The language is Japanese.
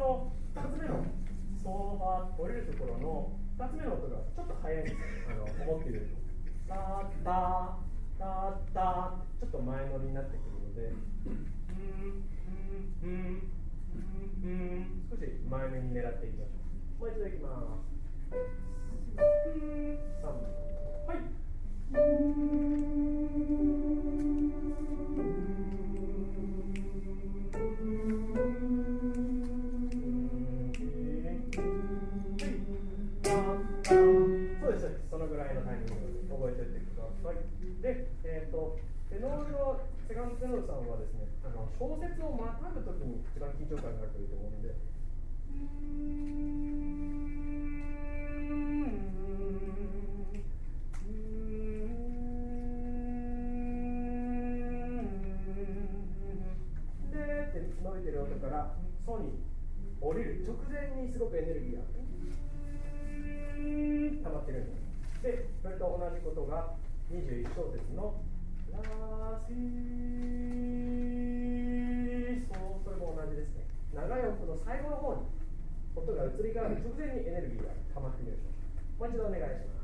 の2つ目のソファ降りるところの2つ目の音がちょっと速いんですよ。思っているよりも。タッタタッタちょっと前乗りになってくるので、少し前目に狙っていきましょう。もう一度いきます。3、はい。そうです、そのぐらいのタイミングを覚えておいてください。で、テノールのセカンドテノールさんはですね、小節をまたぐときに一番緊張感があるというと思うので、でって伸びてる音からソに降りる直前にすごくエネルギーが溜まってるんです。で、それと同じことが21小節のラシソ、それも同じですね。長い音の最後の方に音が移り変わる直前にエネルギーが溜まっている。もう一度お願いします。